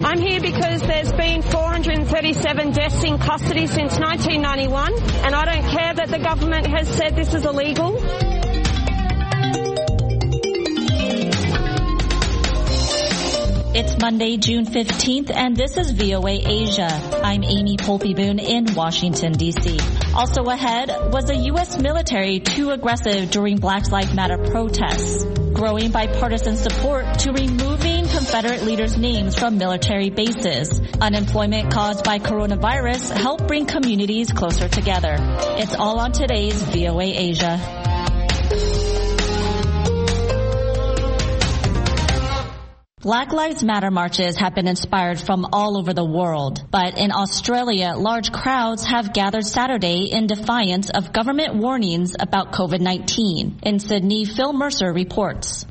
I'm here because there's been 437 deaths in custody since 1991, and I don't care that the government has said this is illegal. It's Monday, June 15th, and this is VOA Asia. I'm Amy Polpey-Boone in Washington, D.C. Also ahead, was the U.S. military too aggressive during Black Lives Matter protests? Growing bipartisan support to removing Confederate leaders' names from military bases. Unemployment caused by coronavirus helped bring communities closer together. It's all on today's VOA Asia. Black Lives Matter marches have been inspired from all over the world, but in Australia, large crowds have gathered Saturday in defiance of government warnings about COVID-19. In Sydney, Phil Mercer reports.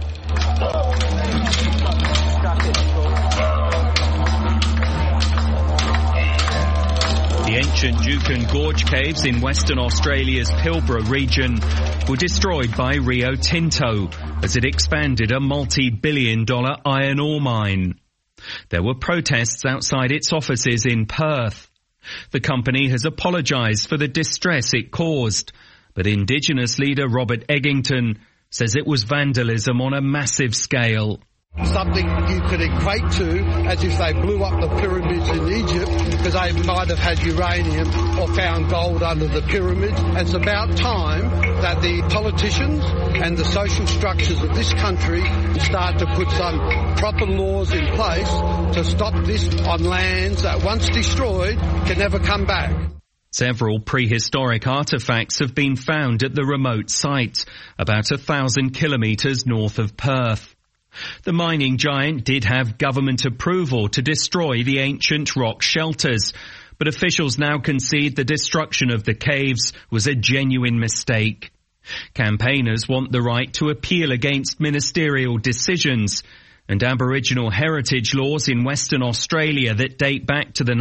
The ancient Juukan Gorge caves in Western Australia's Pilbara region were destroyed by Rio Tinto as it expanded a multi-billion-dollar iron ore mine. There were protests outside its offices in Perth. The company has apologised for the distress it caused, but Indigenous leader Robert Eggington says it was vandalism on a massive scale. Something you could equate to as if they blew up the pyramids in Egypt because they might have had uranium or found gold under the pyramids. It's about time that the politicians and the social structures of this country start to put some proper laws in place to stop this on lands that once destroyed can never come back. Several prehistoric artefacts have been found at the remote site, about 1,000 kilometres north of Perth. The mining giant did have government approval to destroy the ancient rock shelters, but officials now concede the destruction of the caves was a genuine mistake. Campaigners want the right to appeal against ministerial decisions, and Aboriginal heritage laws in Western Australia that date back to the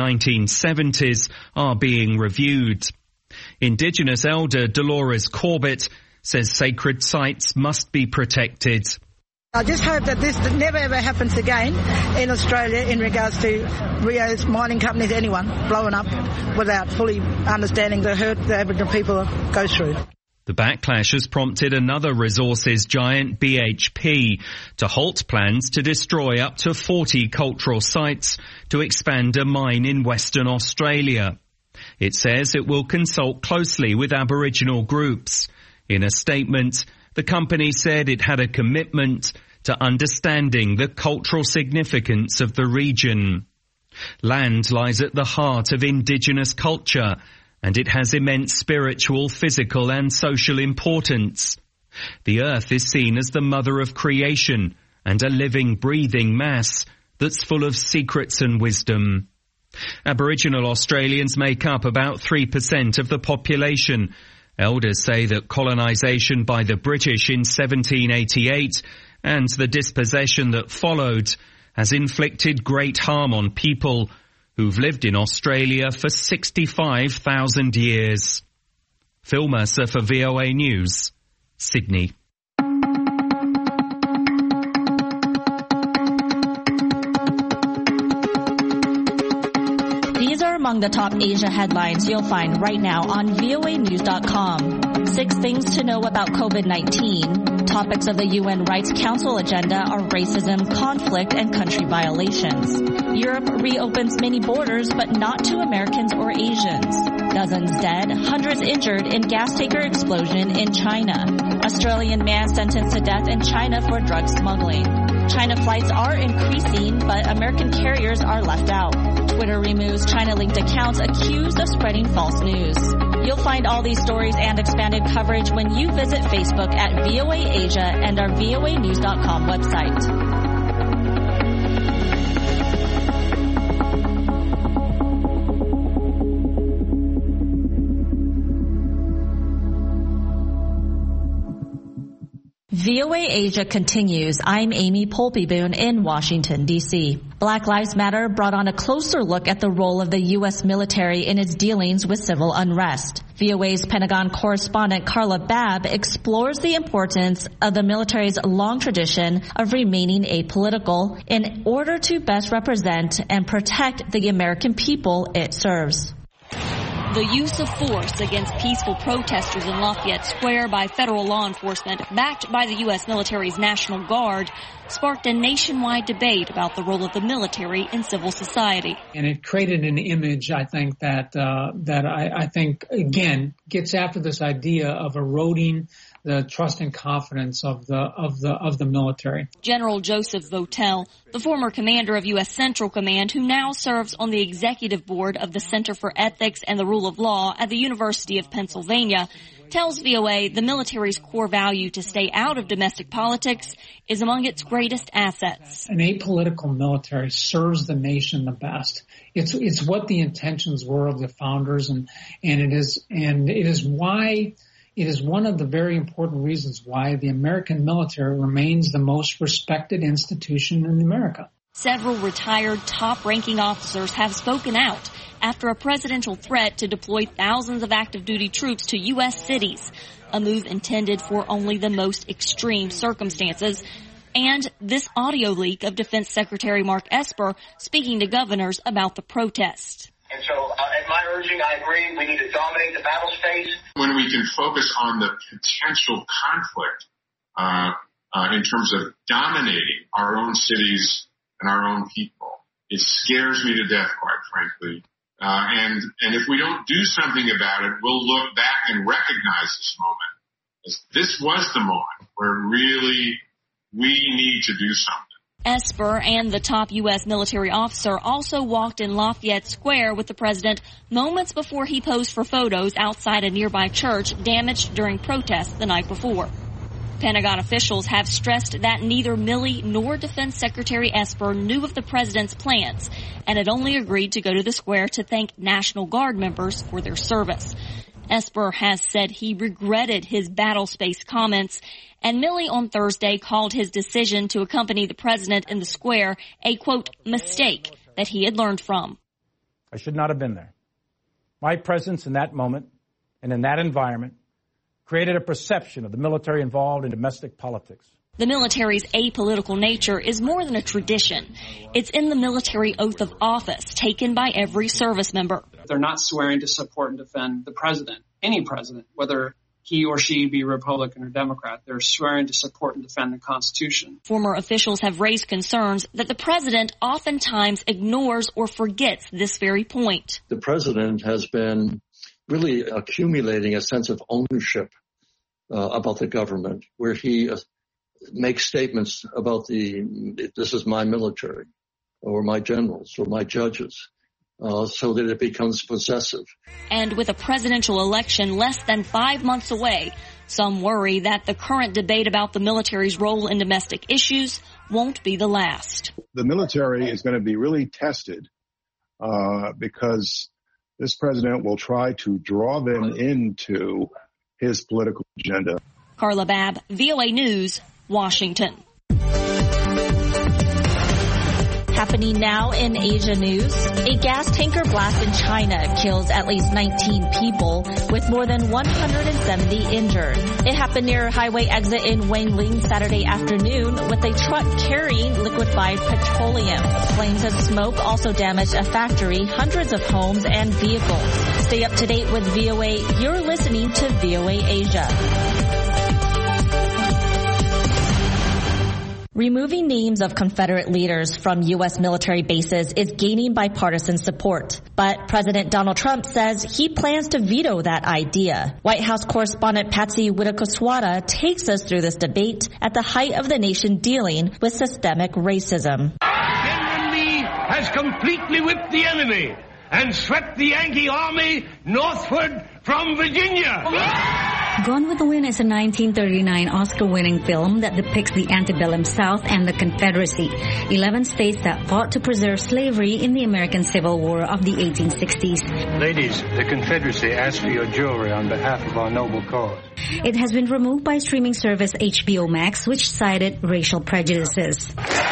1970s are being reviewed. Indigenous elder Dolores Corbett says sacred sites must be protected. I just hope that this never ever happens again in Australia in regards to Rio's mining companies, anyone blowing up without fully understanding the hurt the Aboriginal people go through. The backlash has prompted another resources giant, BHP, to halt plans to destroy up to 40 cultural sites to expand a mine in Western Australia. It says it will consult closely with Aboriginal groups. In a statement, the company said it had a commitment to understanding the cultural significance of the region. Land lies at the heart of Indigenous culture, and it has immense spiritual, physical and social importance. The earth is seen as the mother of creation and a living, breathing mass that's full of secrets and wisdom. Aboriginal Australians make up about 3% of the population. Elders say that colonisation by the British in 1788 and the dispossession that followed has inflicted great harm on people who've lived in Australia for 65,000 years. Phil Mercer for VOA News, Sydney. These are among the top Asia headlines you'll find right now on voanews.com. 6 things to know about COVID-19. Topics of the UN Rights Council agenda are racism, conflict, and country violations. Europe reopens many borders, but not to Americans or Asians. Dozens dead, hundreds injured in gas tanker explosion in China. Australian man sentenced to death in China for drug smuggling. China flights are increasing, but American carriers are left out. Twitter removes China-linked accounts accused of spreading false news. You'll find all these stories and expanded coverage when you visit Facebook at VOA Asia and our voanews.com website. VOA VOA Asia continues. I'm Amy Polpey-Boone in Washington, D.C. Black Lives Matter brought on a closer look at the role of the U.S. military in its dealings with civil unrest. VOA's Pentagon correspondent Carla Babb explores the importance of the military's long tradition of remaining apolitical in order to best represent and protect the American people it serves. The use of force against peaceful protesters in Lafayette Square by federal law enforcement, backed by the U.S. military's National Guard, sparked a nationwide debate about the role of the military in civil society. And it created an image, I think, that I think, again, gets after this idea of eroding the trust and confidence of the military. General Joseph Votel, the former commander of U.S. Central Command, who now serves on the executive board of the Center for Ethics and the Rule of Law at the University of Pennsylvania, tells VOA the military's core value to stay out of domestic politics is among its greatest assets. An apolitical military serves the nation the best. It's what the intentions were of the founders, and it is why. It is one of the very important reasons why the American military remains the most respected institution in America. Several retired top-ranking officers have spoken out after a presidential threat to deploy thousands of active duty troops to U.S. cities, a move intended for only the most extreme circumstances. And this audio leak of Defense Secretary Mark Esper speaking to governors about the protest. And so, at my urging, I agree, we need to dominate the battle space. When we can focus on the potential conflict in terms of dominating our own cities and our own people, it scares me to death, quite frankly. And if we don't do something about it, we'll look back and recognize this moment. This was the moment where really we need to do something. Esper and the top U.S. military officer also walked in Lafayette Square with the president moments before he posed for photos outside a nearby church damaged during protests the night before. Pentagon officials have stressed that neither Milley nor Defense Secretary Esper knew of the president's plans and had only agreed to go to the square to thank National Guard members for their service. Esper has said he regretted his battle space comments, and Milley on Thursday called his decision to accompany the president in the square a, quote, mistake that he had learned from. I should not have been there. My presence in that moment and in that environment created a perception of the military involved in domestic politics. The military's apolitical nature is more than a tradition. It's in the military oath of office taken by every service member. They're not swearing to support and defend the president, any president, whether he or she be Republican or Democrat. They're swearing to support and defend the Constitution. Former officials have raised concerns that the president oftentimes ignores or forgets this very point. The president has been really accumulating a sense of ownership about the government, where he makes statements about this is my military, or my generals, or my judges, so that it becomes possessive. And with a presidential election less than 5 months away, some worry that the current debate about the military's role in domestic issues won't be the last. The military is going to be really tested because this president will try to draw them into his political agenda. Carla Babb, VOA News, Washington. Happening now in Asia news, a gas tanker blast in China kills at least 19 people, with more than 170 injured. It happened near a highway exit in Wangling Saturday afternoon with a truck carrying liquefied petroleum. Flames and smoke also damaged a factory, hundreds of homes, and vehicles. Stay up to date with VOA. You're listening to VOA Asia. Removing names of Confederate leaders from U.S. military bases is gaining bipartisan support. But President Donald Trump says he plans to veto that idea. White House correspondent Patsy Widakuswara takes us through this debate at the height of the nation dealing with systemic racism. General Lee has completely whipped the enemy and swept the Yankee army northward from Virginia. Gone with the Wind is a 1939 Oscar-winning film that depicts the antebellum South and the Confederacy, 11 states that fought to preserve slavery in the American Civil War of the 1860s. Ladies, the Confederacy asks for your jewelry on behalf of our noble cause. It has been removed by streaming service HBO Max, which cited racial prejudices.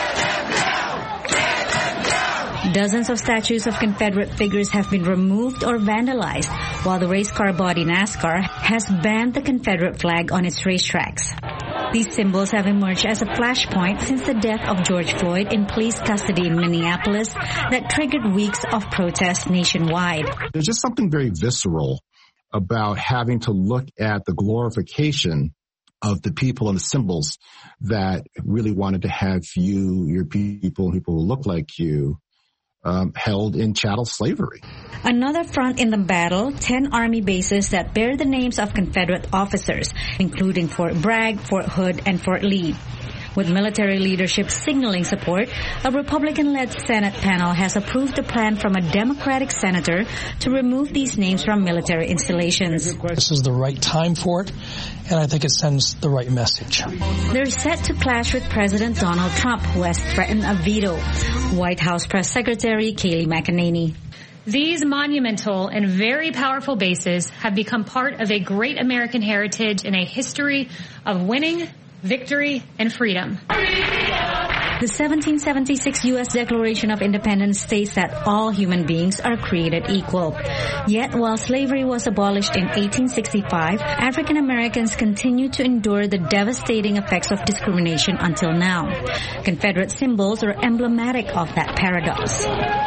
Dozens of statues of Confederate figures have been removed or vandalized, while the race car body NASCAR has banned the Confederate flag on its racetracks. These symbols have emerged as a flashpoint since the death of George Floyd in police custody in Minneapolis that triggered weeks of protests nationwide. There's just something very visceral about having to look at the glorification of the people and the symbols that really wanted to have you, your people who look like you, held in chattel slavery. Another front in the battle, 10 Army bases that bear the names of Confederate officers, including Fort Bragg, Fort Hood, and Fort Lee. With military leadership signaling support, a Republican-led Senate panel has approved a plan from a Democratic senator to remove these names from military installations. This is the right time for it, and I think it sends the right message. They're set to clash with President Donald Trump, who has threatened a veto. White House Press Secretary Kayleigh McEnany. These monumental and very powerful bases have become part of a great American heritage and a history of winning, victory, and freedom. The 1776 U.S. Declaration of Independence states that all human beings are created equal. Yet, while slavery was abolished in 1865, African Americans continue to endure the devastating effects of discrimination until now. Confederate symbols are emblematic of that paradox.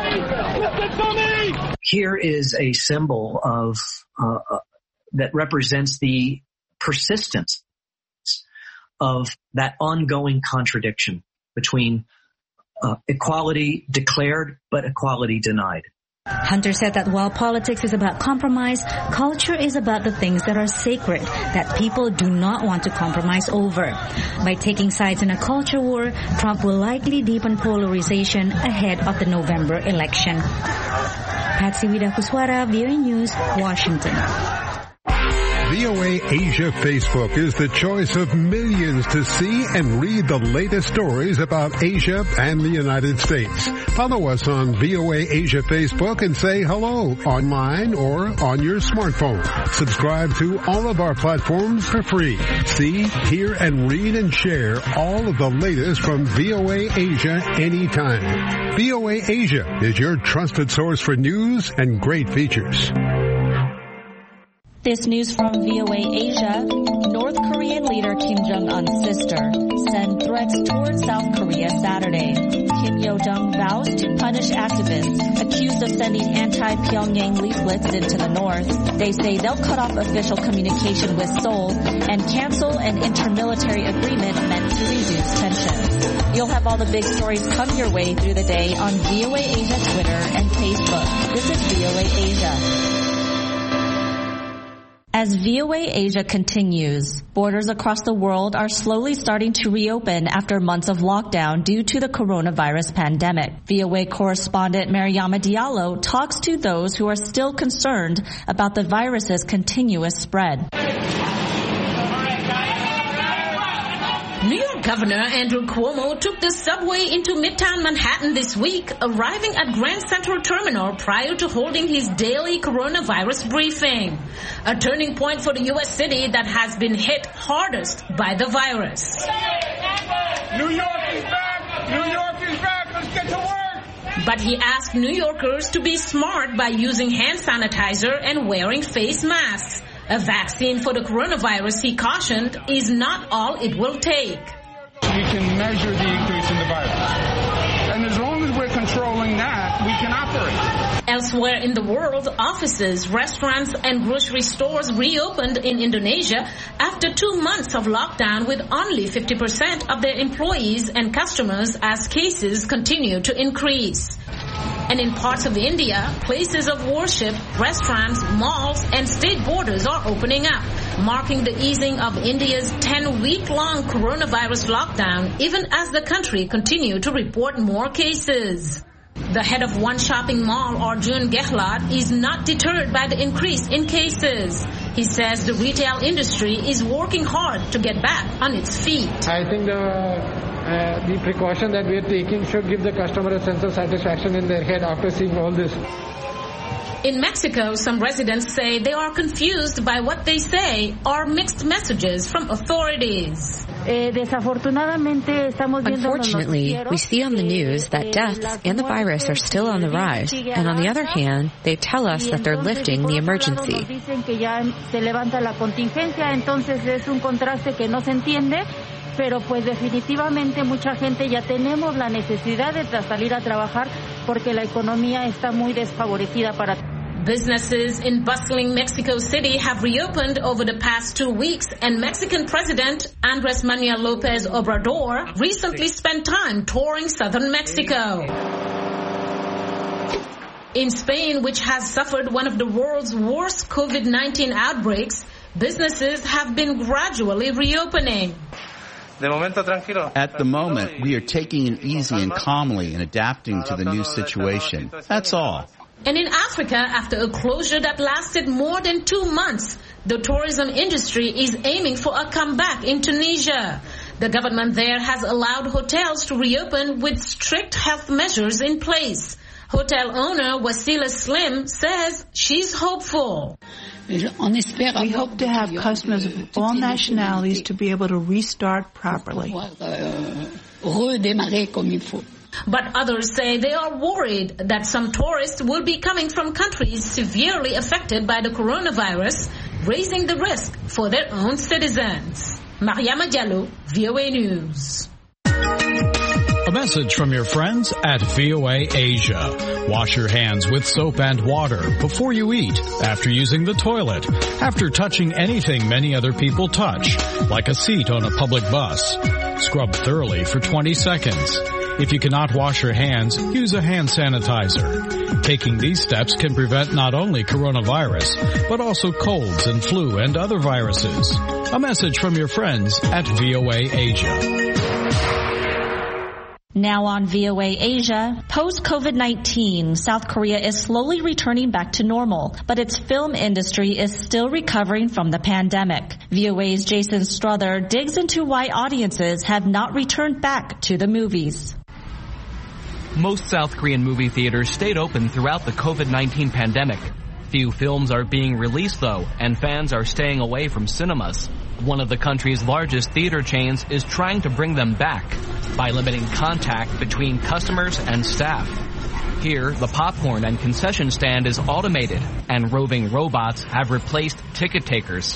Here is a symbol of that represents the persistence of that ongoing contradiction between equality declared but equality denied. Hunter said that while politics is about compromise, culture is about the things that are sacred, that people do not want to compromise over. By taking sides in a culture war, Trump will likely deepen polarization ahead of the November election. Patsy Widakuswara, VOA News, Washington. VOA Asia Facebook is the choice of millions to see and read the latest stories about Asia and the United States. Follow us on VOA Asia Facebook and say hello online or on your smartphone. Subscribe to all of our platforms for free. See, hear, and read and share all of the latest from VOA Asia anytime. VOA Asia is your trusted source for news and great features. This news from VOA Asia. North Korean leader Kim Jong-un's sister sent threats towards South Korea Saturday. Kim Yo-jong vows to punish activists accused of sending anti-Pyongyang leaflets into the north. They say they'll cut off official communication with Seoul and cancel an intermilitary agreement meant to reduce tensions. You'll have all the big stories come your way through the day on VOA Asia Twitter and Facebook. This is VOA Asia. As VOA Asia continues, borders across the world are slowly starting to reopen after months of lockdown due to the coronavirus pandemic. VOA correspondent Mariama Diallo talks to those who are still concerned about the virus's continuous spread. New York Governor Andrew Cuomo took the subway into Midtown Manhattan this week, arriving at Grand Central Terminal prior to holding his daily coronavirus briefing. A turning point for the U.S. city that has been hit hardest by the virus. New York is back! New York is back! Let's get to work! But he asked New Yorkers to be smart by using hand sanitizer and wearing face masks. A vaccine for the coronavirus, he cautioned, is not all it will take. We can measure the increase in the virus. And as long as we're controlling that, we can operate. Elsewhere in the world, offices, restaurants, and grocery stores reopened in Indonesia after 2 months of lockdown with only 50% of their employees and customers as cases continue to increase. And in parts of India, places of worship, restaurants, malls, and state borders are opening up, marking the easing of India's 10-week-long coronavirus lockdown, even as the country continued to report more cases. The head of one shopping mall, Arjun Gehlot, is not deterred by the increase in cases. He says the retail industry is working hard to get back on its feet. I think the precaution that we are taking should give the customer a sense of satisfaction in their head after seeing all this. In Mexico, some residents say they are confused by what they say are mixed messages from authorities. Unfortunately, we see on the news that deaths and the virus are still on the rise, and on the other hand, they tell us that they're lifting the emergency. Pero pues definitivamente mucha gente ya tenemos la necesidad de salir a trabajar porque la economía está muy desfavorecida para. Businesses in bustling Mexico City have reopened over the past 2 weeks, and Mexican President Andrés Manuel López Obrador recently spent time touring southern Mexico. In Spain, which has suffered one of the world's worst COVID-19 outbreaks, businesses have been gradually reopening. At the moment, we are taking it easy and calmly and adapting to the new situation. That's all. And in Africa, after a closure that lasted more than 2 months, the tourism industry is aiming for a comeback in Tunisia. The government there has allowed hotels to reopen with strict health measures in place. Hotel owner Wasila Slim says she's hopeful. We hope to have customers of all nationalities to be able to restart properly. But others say they are worried that some tourists will be coming from countries severely affected by the coronavirus, raising the risk for their own citizens. Mariama Diallo, VOA News. A message from your friends at VOA Asia. Wash your hands with soap and water before you eat, after using the toilet, after touching anything many other people touch, like a seat on a public bus. Scrub thoroughly for 20 seconds. If you cannot wash your hands, use a hand sanitizer. Taking these steps can prevent not only coronavirus, but also colds and flu and other viruses. A message from your friends at VOA Asia. Now on VOA Asia, post-COVID-19, South Korea is slowly returning back to normal, but its film industry is still recovering from the pandemic. VOA's Jason Strother digs into why audiences have not returned back to the movies. Most South Korean movie theaters stayed open throughout the COVID-19 pandemic. Few films are being released, though, and fans are staying away from cinemas. One of the country's largest theater chains is trying to bring them back by limiting contact between customers and staff. Here, the popcorn and concession stand is automated, and roving robots have replaced ticket takers.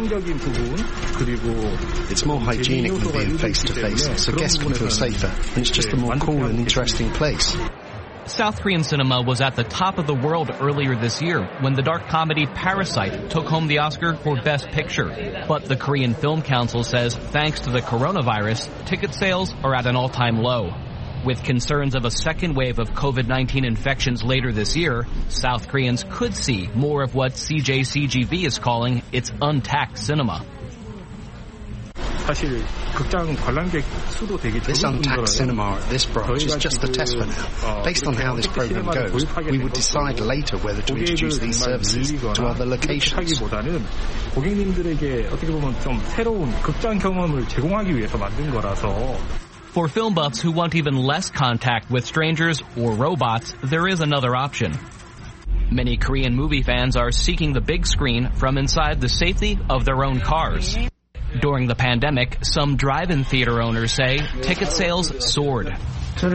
It's more hygienic than being face-to-face, so guests can feel safer, and it's just a more cool and interesting place. South Korean cinema was at the top of the world earlier this year when the dark comedy Parasite took home the Oscar for Best Picture. But the Korean Film Council says thanks to the coronavirus, ticket sales are at an all-time low. With concerns of a second wave of COVID-19 infections later this year, South Koreans could see more of what CJCGV is calling its untacked cinema. This untacked cinema at this branch is just the test for now. Based on how this program goes, we would decide later whether to introduce these services to other locations. For film buffs who want even less contact with strangers or robots, there is another option. Many Korean movie fans are seeking the big screen from inside the safety of their own cars. During the pandemic, some drive-in theater owners say ticket sales soared. Before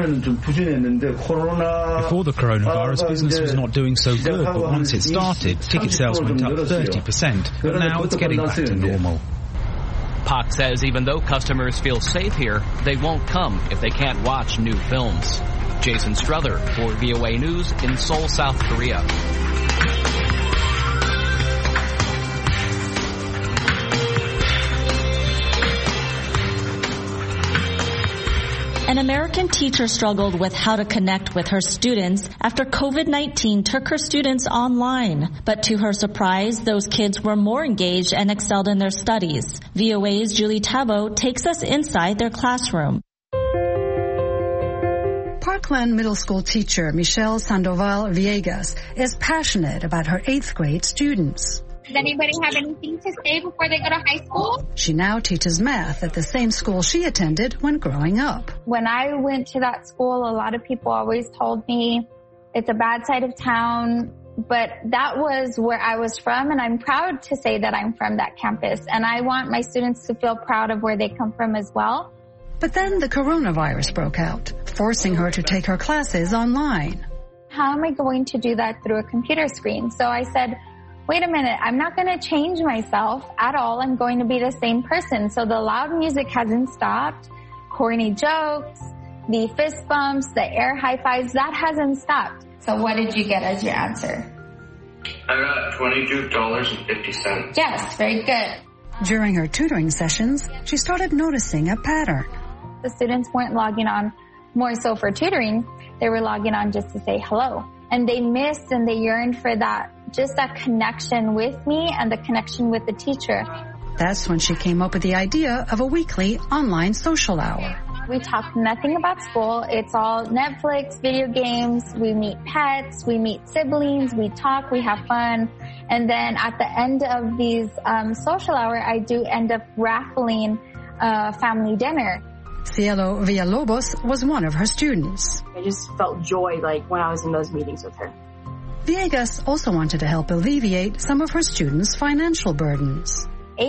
the coronavirus, business was not doing so good, but once it started, ticket sales went up 30%, but now it's getting back to normal. Pak says even though customers feel safe here, they won't come if they can't watch new films. Jason Strother for VOA News in Seoul, South Korea. An American teacher struggled with how to connect with her students after COVID-19 took her students online. But to her surprise, those kids were more engaged and excelled in their studies. VOA's Julie Tabo takes us inside their classroom. Parkland Middle School teacher Michelle Sandoval Villegas is passionate about her 8th grade students. Does anybody have anything to say before they go to high school? She now teaches math at the same school she attended when growing up. When I went to that school, a lot of people always told me it's a bad side of town. But that was where I was from, and I'm proud to say that I'm from that campus. And I want my students to feel proud of where they come from as well. But then the coronavirus broke out, forcing her to take her classes online. How am I going to do that through a computer screen? So I said, wait a minute, I'm not going to change myself at all. I'm going to be the same person. So the loud music hasn't stopped. Corny jokes, the fist bumps, the air high fives, that hasn't stopped. So what did you get as your answer? I got $22.50. Yes, very good. During her tutoring sessions, she started noticing a pattern. The students weren't logging on more so for tutoring. They were logging on just to say hello. And they missed and they yearned for that, just that connection with me and the connection with the teacher. That's when she came up with the idea of a weekly online social hour. We talk nothing about school. It's all Netflix, video games. We meet pets. We meet siblings. We talk. We have fun. And then at the end of these social hour, I do end up raffling family dinner. Cielo Villalobos was one of her students. I just felt joy like when I was in those meetings with her. Villegas also wanted to help alleviate some of her students' financial burdens.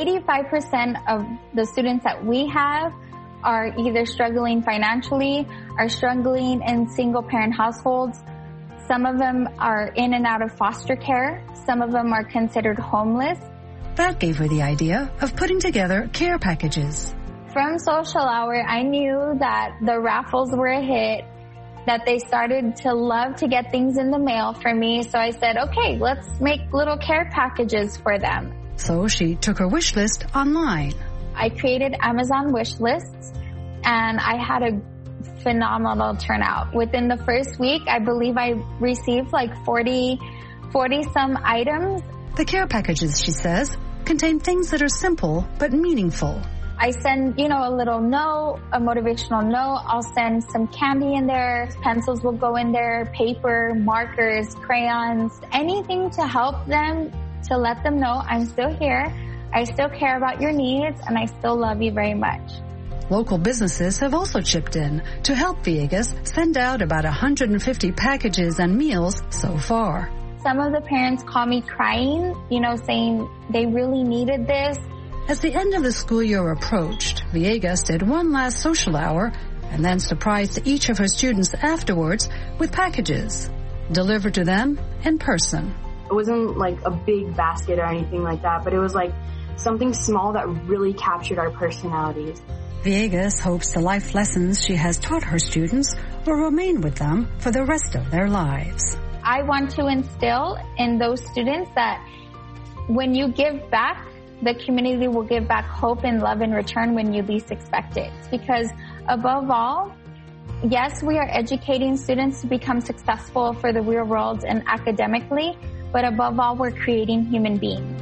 85% of the students that we have are either struggling financially, are struggling in single-parent households. Some of them are in and out of foster care. Some of them are considered homeless. That gave her the idea of putting together care packages. From social hour, I knew that the raffles were a hit, that they started to love to get things in the mail for me. So I said, okay, let's make little care packages for them. So she took her wish list online. I created Amazon wish lists, and I had a phenomenal turnout. Within the first week, I believe I received like 40 some items. The care packages, she says, contain things that are simple but meaningful. I send, a little note, a motivational note. I'll send some candy in there. Pencils will go in there, paper, markers, crayons, anything to help them, to let them know I'm still here. I still care about your needs, and I still love you very much. Local businesses have also chipped in to help Villegas send out about 150 packages and meals so far. Some of the parents call me crying, saying they really needed this. As the end of the school year approached, Villegas did one last social hour and then surprised each of her students afterwards with packages delivered to them in person. It wasn't like a big basket or anything like that, but it was like something small that really captured our personalities. Villegas hopes the life lessons she has taught her students will remain with them for the rest of their lives. I want to instill in those students that when you give back, the community will give back hope and love in return when you least expect it. Because above all, yes, we are educating students to become successful for the real world and academically, but above all, we're creating human beings.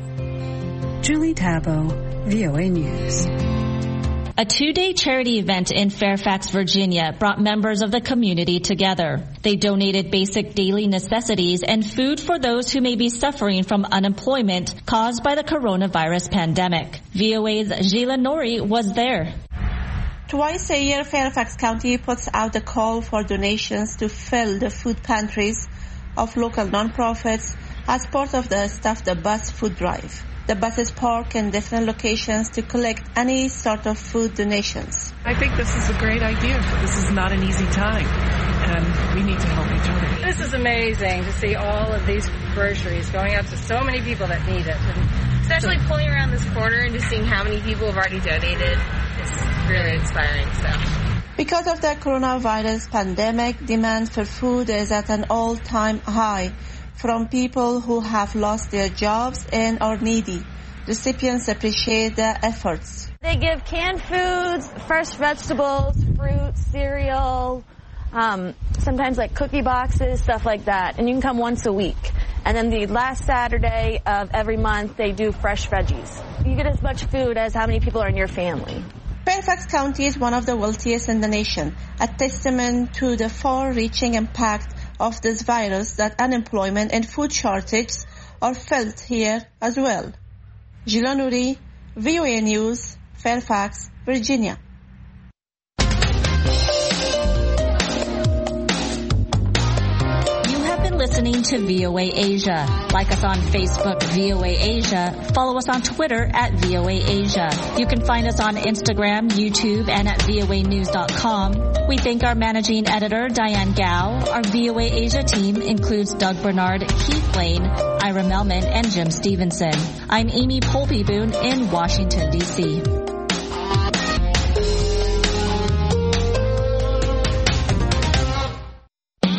Julie Tabo, VOA News. A 2-day charity event in Fairfax, Virginia brought members of the community together. They donated basic daily necessities and food for those who may be suffering from unemployment caused by the coronavirus pandemic. VOA's Gila Nori was there. Twice a year, Fairfax County puts out a call for donations to fill the food pantries of local nonprofits as part of the Stuff the Bus food drive. The buses park in different locations to collect any sort of food donations. I think this is a great idea. This is not an easy time, and we need to help each other. This is amazing to see all of these groceries going out to so many people that need it. And especially pulling around this corner and just seeing how many people have already donated. It's really inspiring stuff. Because of the coronavirus pandemic, demand for food is at an all-time high. From people who have lost their jobs and are needy. Recipients appreciate the efforts. They give canned foods, fresh vegetables, fruit, cereal, sometimes like cookie boxes, stuff like that. And you can come once a week. And then the last Saturday of every month, they do fresh veggies. You get as much food as how many people are in your family. Fairfax County is one of the wealthiest in the nation, a testament to the far-reaching impact of this virus that unemployment and food shortages are felt here as well. Gila Nuri, VOA News, Fairfax, Virginia. You have been listening listening to VOA Asia. Like us on Facebook, VOA Asia. Follow us on Twitter at VOA Asia. You can find us on Instagram, YouTube, and at voanews.com. We thank our managing editor, Diane Gao. Our VOA Asia team includes Doug Bernard, Keith Lane, Ira Melman, and Jim Stevenson. I'm Amy Polby-Boone in Washington, D.C.